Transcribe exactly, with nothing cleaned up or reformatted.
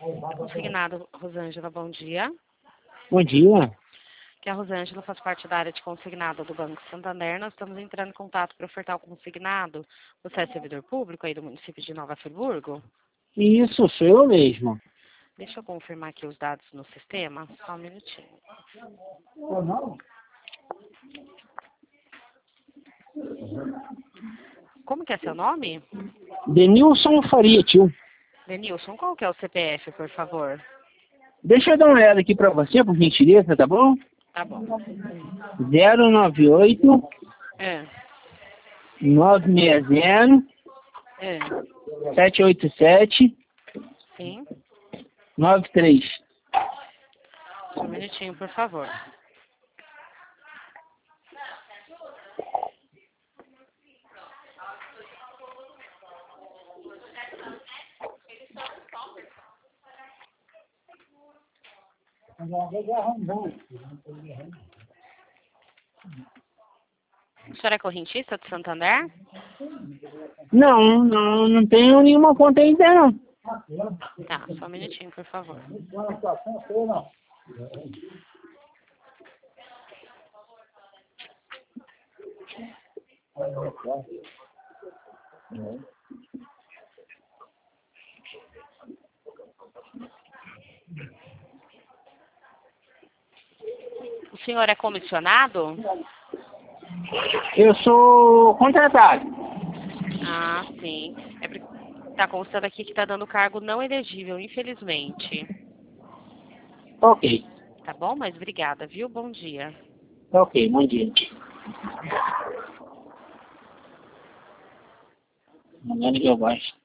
Consignado, Rosângela, bom dia. Bom dia. Que a Rosângela faz parte da área de consignado do Banco Santander. Nós estamos entrando em contato para ofertar o consignado. Você é servidor público aí do município de Nova Friburgo? Isso, sou eu mesmo. Deixa eu confirmar aqui os dados no sistema. Só um minutinho. Como que é seu nome? Denilson Faria, tio. Denilson, qual que é o C P F, por favor? Deixa eu dar uma olhada aqui pra você, por gentileza, tá bom? Tá bom. zero nove oito, É, nove seis zero, é, sete oito sete, sim. nove três. Só um minutinho, por favor. A senhora é correntista de Santander? Não, não, não tenho nenhuma conta ainda, não. Tá, só um minutinho, por favor. O senhor é comissionado? Eu sou contratado. Ah, sim. É porque tá constando aqui que tá dando cargo não elegível, infelizmente. Ok, Tá bom? Mas obrigada, viu? Bom dia. ok, bom dia. Mandando que eu gosto.